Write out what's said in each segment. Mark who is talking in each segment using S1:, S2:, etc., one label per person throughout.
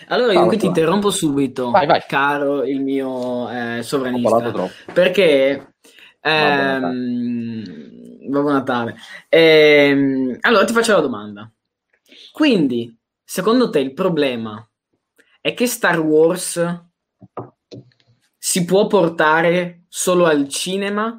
S1: Allora io
S2: Parla
S1: qui ti
S2: pure.
S1: interrompo subito,
S2: Vai, vai.
S1: caro il mio
S2: Ho parlato
S1: sovranista,
S2: troppo.
S1: perché
S2: Babbo Natale.
S1: Babbo Natale. Allora ti faccio la domanda. Quindi, secondo te il problema è che Star Wars si può portare solo al cinema?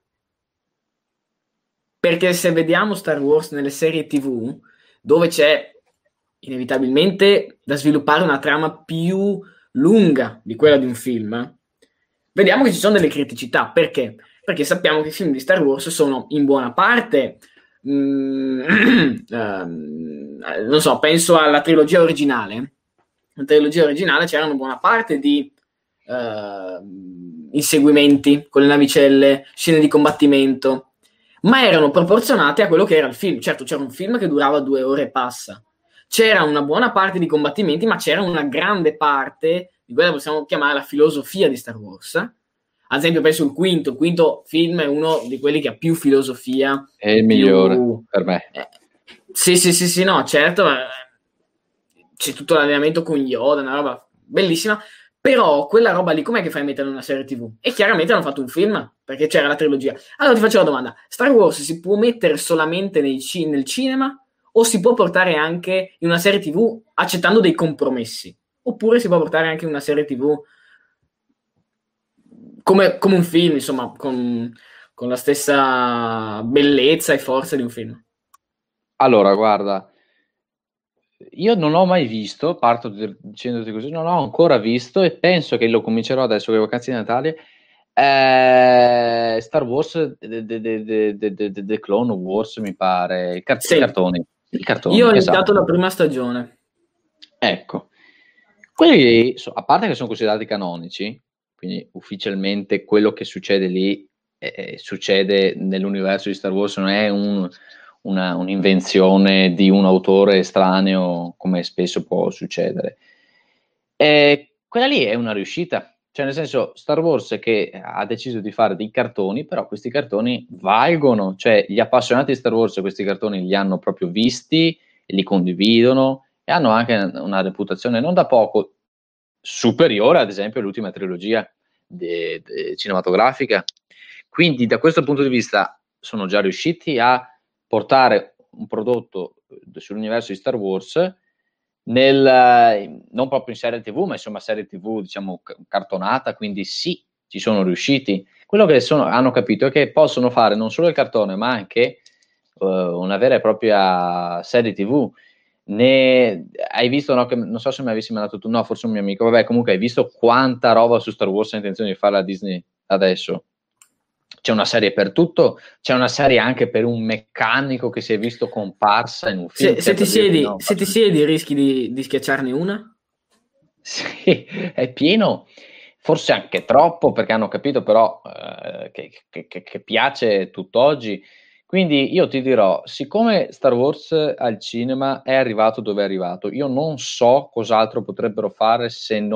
S1: Perché se vediamo Star Wars nelle serie TV, dove c'è inevitabilmente da sviluppare una trama più lunga di quella di un film, vediamo che ci sono delle criticità. Perché? Perché sappiamo che i film di Star Wars sono in buona parte, non so, penso alla trilogia originale. Nella trilogia originale c'era una buona parte di inseguimenti con le navicelle, scene di combattimento, ma erano proporzionate a quello che era il film. Certo, c'era un film che durava 2 ore e passa. C'era una buona parte di combattimenti, ma c'era una grande parte di quella che possiamo chiamare la filosofia di Star Wars. Ad esempio, penso il quinto film è uno di quelli che ha più filosofia
S2: È
S1: e
S2: il migliore
S1: più...
S2: per me.
S1: sì, sì, sì, sì, no, certo, c'è tutto l'allenamento con Yoda, una roba bellissima, però quella roba lì com'è che fai a mettere in una serie TV? E chiaramente hanno fatto un film, perché c'era la trilogia. Allora ti faccio la domanda, Star Wars si può mettere solamente nel cinema o si può portare anche in una serie TV accettando dei compromessi? Oppure si può portare anche in una serie TV come un film, insomma, con la stessa bellezza e forza di un film?
S2: Allora, guarda, io non ho mai visto, parto dicendoti così, non ho ancora visto e penso che lo comincerò adesso con le vacanze di Natale. Star Wars, The Clone Wars, mi pare,
S1: Sì,
S2: i
S1: io
S2: cartoni,
S1: ho iniziato
S2: esatto.
S1: la prima stagione.
S2: Ecco, quelli, a parte che sono considerati canonici, quindi ufficialmente quello che succede lì succede nell'universo di Star Wars, non è un'invenzione di un autore estraneo come spesso può succedere. Quella lì è una riuscita, cioè nel senso Star Wars che ha deciso di fare dei cartoni, però questi cartoni valgono, cioè gli appassionati di Star Wars questi cartoni li hanno proprio visti, li condividono e hanno anche una reputazione non da poco superiore, ad esempio, all'ultima trilogia cinematografica. Quindi, da questo punto di vista, sono già riusciti a portare un prodotto sull'universo di Star Wars non proprio in serie TV, ma insomma serie TV, diciamo, cartonata, quindi sì, ci sono riusciti. Quello che hanno capito è che possono fare non solo il cartone, ma anche una vera e propria serie TV. Hai visto, no, non so se mi avessi mandato tu, no, forse un mio amico, vabbè, comunque hai visto quanta roba su Star Wars ha intenzione di fare la Disney adesso? C'è una serie per tutto, c'è una serie anche per un meccanico che si è visto comparsa in un film,
S1: Se
S2: che
S1: ti
S2: per dirti
S1: siedi,
S2: no,
S1: se ti siedi rischi di schiacciarne una?
S2: sì, è pieno, forse anche troppo perché hanno capito però che piace tutt'oggi. Quindi io ti dirò, siccome Star Wars al cinema è arrivato dove è arrivato, io non so cos'altro potrebbero fare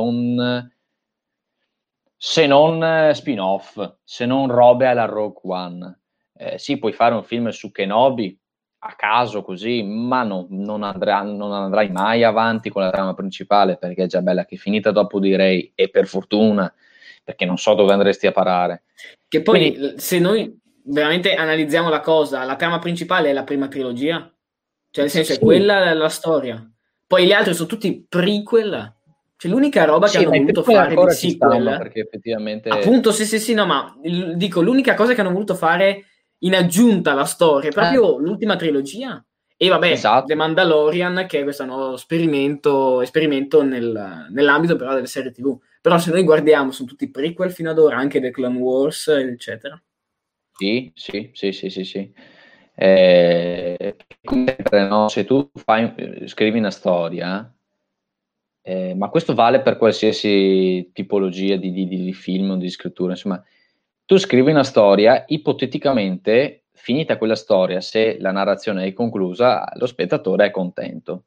S2: se non spin-off, se non robe alla Rogue One. Sì, puoi fare un film su Kenobi a caso così, ma non andrai mai avanti con la trama principale perché è già bella che è finita dopo di Rey e per fortuna, perché non so dove andresti a parare.
S1: Che poi,
S2: Quindi
S1: se noi veramente analizziamo la cosa, la trama principale è la prima trilogia, cioè nel senso è
S2: sì,
S1: quella la storia. Poi gli altri sono tutti prequel. Cioè l'unica roba che
S2: sì,
S1: hanno
S2: ma i
S1: voluto
S2: prequel
S1: fare di
S2: ancora ci stanno
S1: sequel,
S2: perché effettivamente
S1: appunto, sì, sì, sì, no, ma dico, l'unica cosa che hanno voluto fare in aggiunta alla storia è
S2: eh,
S1: proprio l'ultima trilogia. E vabbè, The
S2: esatto.
S1: Mandalorian, che è questo nuovo esperimento nell'ambito però delle serie TV. Però se noi guardiamo, sono tutti prequel fino ad ora, anche The Clone Wars, eccetera.
S2: Sì, sì, sì, sì, sì, sì. Come sempre, no? Se tu scrivi una storia, ma questo vale per qualsiasi tipologia di film o di scrittura, insomma, tu scrivi una storia, ipoteticamente, finita quella storia, se la narrazione è conclusa, lo spettatore è contento.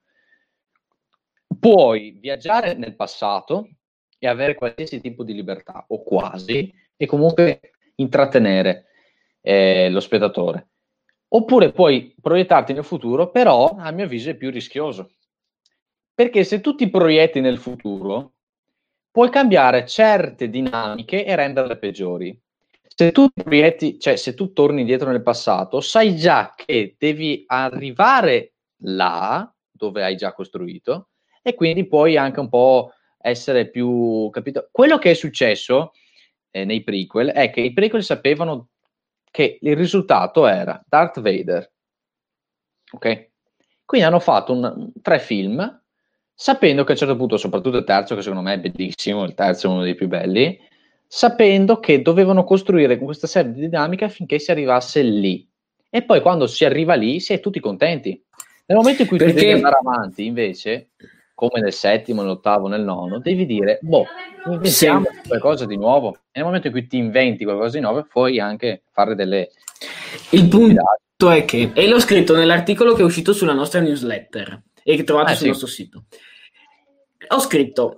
S2: Puoi viaggiare nel passato e avere qualsiasi tipo di libertà, o quasi, e comunque intrattenere lo spettatore. Oppure puoi proiettarti nel futuro, però a mio avviso è più rischioso, Perché se tu ti proietti nel futuro, puoi cambiare certe dinamiche e renderle peggiori. Se tu ti proietti, cioè se tu torni indietro nel passato, sai già che devi arrivare là dove hai già costruito e quindi puoi anche un po' essere più capito. Quello che è successo nei prequel è che i prequel sapevano che il risultato era Darth Vader, ok? Quindi hanno fatto 3 film sapendo che a un certo punto, soprattutto il terzo, che secondo me è bellissimo, il terzo è uno dei più belli, sapendo che dovevano costruire con questa serie di dinamiche affinché si arrivasse lì. E poi quando si arriva lì, si è tutti contenti. Nel momento in cui tu devi andare avanti, invece, come nel settimo, nell'ottavo, nel nono, devi dire, inventiamo qualcosa di nuovo. E nel momento in cui ti inventi qualcosa di nuovo, puoi anche fare delle...
S1: Il punto è che, e l'ho scritto nell'articolo che è uscito sulla nostra newsletter e che trovate sul nostro sito. Ho scritto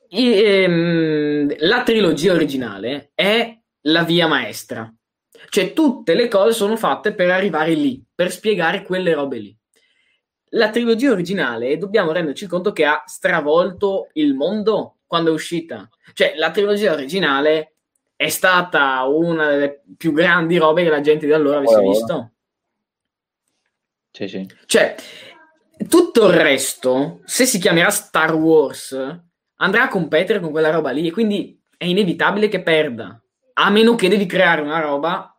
S1: la trilogia originale è la via maestra, cioè tutte le cose sono fatte per arrivare lì, per spiegare quelle robe lì. La trilogia originale dobbiamo renderci conto che ha stravolto il mondo quando è uscita, cioè la trilogia originale è stata una delle più grandi robe che la gente di allora avesse visto.
S2: Sì.
S1: Cioè, tutto il resto, se si chiamerà Star Wars, andrà a competere con quella roba lì e quindi è inevitabile che perda, a meno che devi creare una roba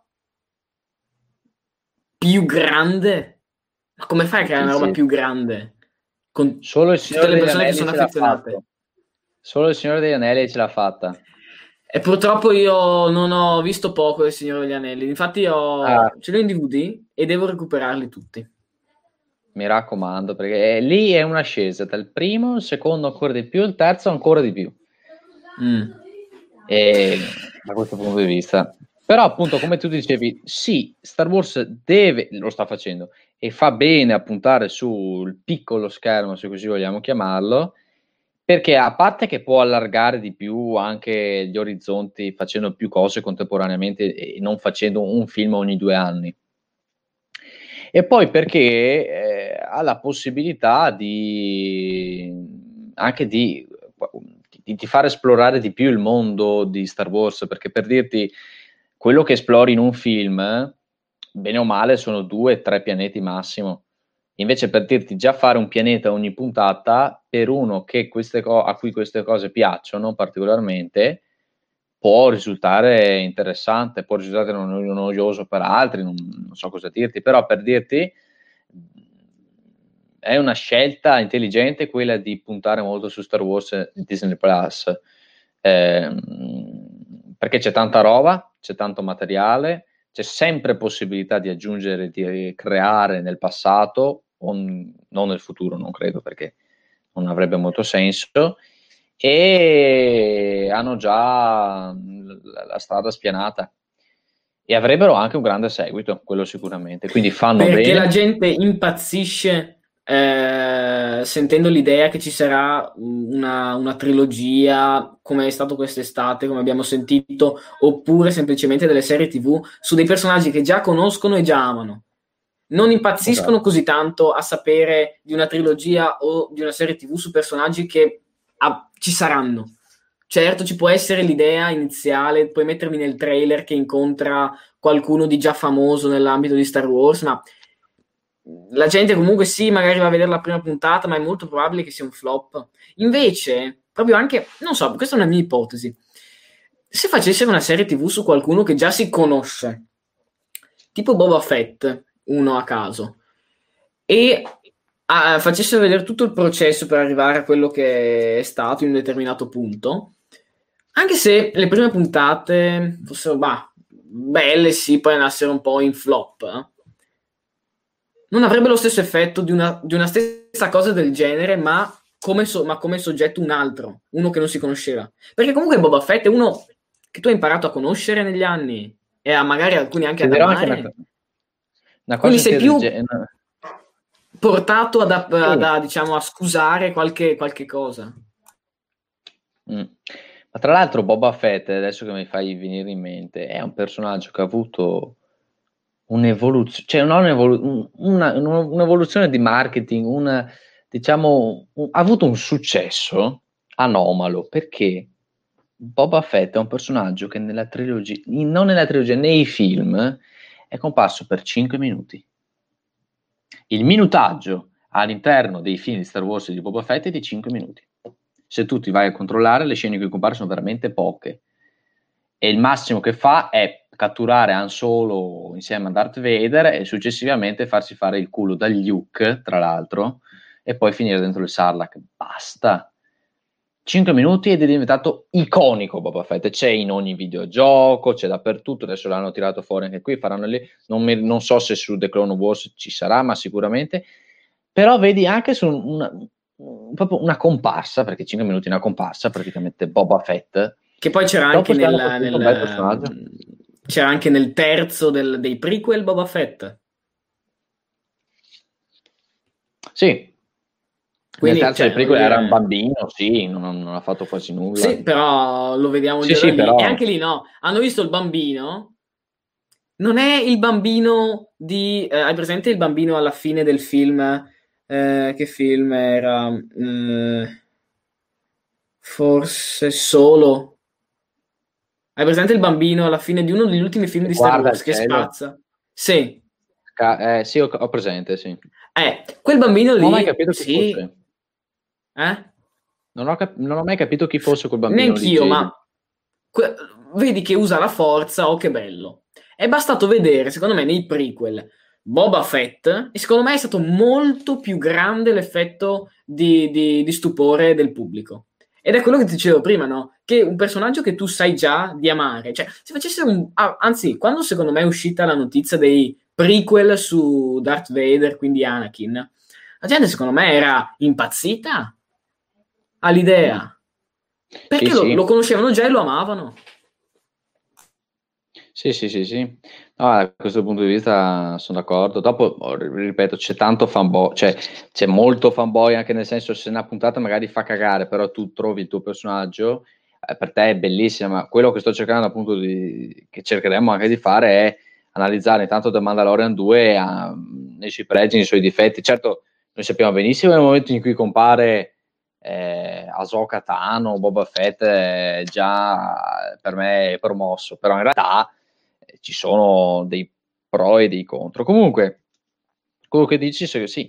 S1: più grande. Ma come fai a creare una roba più grande? Con
S2: solo il
S1: tutte le persone che sono affezionate.
S2: Solo il Signore degli Anelli ce l'ha fatta.
S1: E purtroppo io non ho visto poco del Signore degli Anelli. Infatti ce l'ho in DVD e devo recuperarli tutti.
S2: Mi raccomando, perché lì è un'ascesa dal primo, il secondo ancora di più, il terzo ancora di più. E da questo punto di vista. Però appunto, come tu dicevi, sì, Star Wars lo sta facendo e fa bene a puntare sul piccolo schermo, se così vogliamo chiamarlo, perché a parte che può allargare di più anche gli orizzonti facendo più cose contemporaneamente e non facendo un film ogni 2 anni. E poi perché ha la possibilità anche di far esplorare di più il mondo di Star Wars, perché per dirti, quello che esplori in un film, bene o male, sono 2-3 pianeti massimo. Invece per dirti, già fare un pianeta ogni puntata, per uno che a cui queste cose piacciono particolarmente, può risultare interessante, può risultare noioso per altri, non so cosa dirti, però per dirti è una scelta intelligente quella di puntare molto su Star Wars di Disney Plus, perché c'è tanta roba, c'è tanto materiale, c'è sempre possibilità di aggiungere, di creare nel passato, non nel futuro, non credo, perché non avrebbe molto senso, e hanno già la strada spianata e avrebbero anche un grande seguito, quello sicuramente, quindi fanno bene.
S1: Perché la gente impazzisce sentendo l'idea che ci sarà una trilogia come è stato quest'estate, come abbiamo sentito, oppure semplicemente delle serie TV su dei personaggi che già conoscono e già amano. Non impazziscono così tanto a sapere di una trilogia o di una serie TV su personaggi che ci saranno. Certo, ci può essere l'idea iniziale, puoi mettermi nel trailer che incontra qualcuno di già famoso nell'ambito di Star Wars, ma la gente comunque sì, magari va a vedere la prima puntata, ma è molto probabile che sia un flop. Invece, proprio anche, non so, questa è una mia ipotesi, se facessero una serie TV su qualcuno che già si conosce, tipo Boba Fett, uno a caso, e facessero vedere tutto il processo per arrivare a quello che è stato in un determinato punto, anche se le prime puntate fossero belle, sì, poi andassero un po' in flop, non avrebbe lo stesso effetto di una stessa cosa del genere, ma come soggetto un altro, uno che non si conosceva. Perché comunque Boba Fett è uno che tu hai imparato a conoscere negli anni e magari alcuni anche ad amare. Quindi sei più portato diciamo, a scusare qualche cosa.
S2: Ma tra l'altro Boba Fett, adesso che mi fai venire in mente, è un personaggio che ha avuto un'evoluzione, cioè un'evoluzione di marketing, diciamo, ha avuto un successo anomalo, perché Boba Fett è un personaggio che nella trilogia, non nella trilogia, nei film, è comparso per 5 minuti. Il minutaggio all'interno dei film di Star Wars e di Boba Fett è di 5 minuti. Se tu ti vai a controllare, le scene in cui compare sono veramente poche. E il massimo che fa è catturare Han Solo insieme a Darth Vader e successivamente farsi fare il culo da Luke, tra l'altro, e poi finire dentro il Sarlacc. Basta. 5 minuti ed è diventato iconico Boba Fett. C'è in ogni videogioco, c'è dappertutto. Adesso l'hanno tirato fuori anche qui, faranno lì. Non so se su The Clone Wars ci sarà, ma sicuramente. Però vedi anche su proprio una comparsa, perché 5 minuti è una comparsa, praticamente Boba Fett.
S1: Che poi c'era anche c'era anche nel terzo dei prequel Boba Fett.
S2: Sì.
S1: Quindi,
S2: nel terzo del prequel era un bambino, sì, non ha fatto quasi nulla.
S1: Sì, però lo vediamo già da lì. Però... E anche lì no, hanno visto il bambino. Non è il bambino di... hai presente il bambino alla fine del film? Che film era? Forse Solo. Hai presente il bambino alla fine di uno degli ultimi film di Star Wars che spazza? Sì.
S2: Sì, ho presente, sì.
S1: Quel bambino lì...
S2: Non ho mai capito chi fosse.
S1: Non
S2: ho mai capito chi fosse quel bambino.
S1: Neanch'io,
S2: lì.
S1: ma vedi che usa la forza, oh che bello. È bastato vedere, secondo me, nei prequel Boba Fett, e secondo me è stato molto più grande l'effetto di stupore del pubblico. Ed è quello che ti dicevo prima, no? Che un personaggio che tu sai già di amare, cioè, se facesse anzi, quando secondo me è uscita la notizia dei prequel su Darth Vader, quindi Anakin, la gente secondo me era impazzita all'idea. Perché
S2: sì.
S1: lo conoscevano già e lo amavano.
S2: Sì. No, da questo punto di vista sono d'accordo. Dopo, ripeto, c'è tanto fanboy, cioè c'è molto fanboy, anche nel senso, se una puntata magari fa cagare, però tu trovi il tuo personaggio, per te è bellissima. Ma quello che sto cercando appunto che cercheremo anche di fare è analizzare intanto The Mandalorian 2 nei suoi pregi, nei suoi difetti. Certo, noi sappiamo benissimo nel momento in cui compare Ahsoka Tano, Boba Fett, già per me è promosso, però in realtà ci sono dei pro e dei contro. Comunque, quello che dici sì,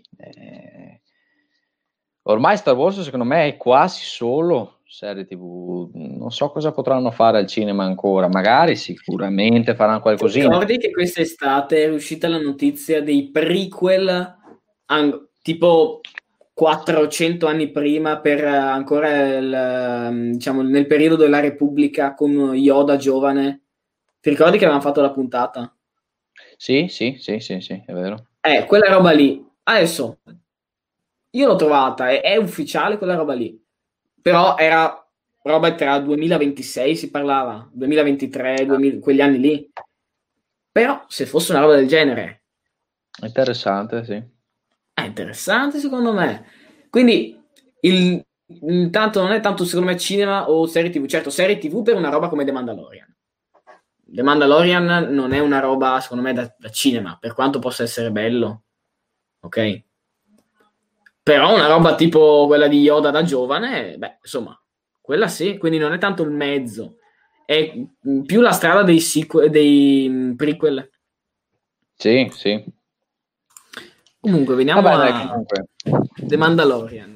S2: ormai Star Wars secondo me è quasi solo serie TV. Non so cosa potranno fare al cinema ancora, magari sicuramente faranno qualcosina.
S1: Ti ricordi che quest'estate è uscita la notizia dei prequel tipo 400 anni prima, per ancora diciamo nel periodo della Repubblica, con Yoda giovane? Ti ricordi che avevano fatto la puntata?
S2: Sì, è vero.
S1: Quella roba lì. Adesso, io l'ho trovata, è ufficiale quella roba lì. Però era roba tra 2026, si parlava, 2023, quegli anni lì. Però, se fosse una roba del genere...
S2: Interessante, sì.
S1: È interessante, secondo me. Quindi, intanto non è tanto, secondo me, cinema o serie TV. Certo, serie TV per una roba come The Mandalorian. The Mandalorian non è una roba, secondo me, da cinema, per quanto possa essere bello. Ok? Però una roba tipo quella di Yoda da giovane, beh, insomma, quella sì. Quindi non è tanto il mezzo. È più la strada dei prequel.
S2: Sì.
S1: Comunque, veniamo a The Mandalorian.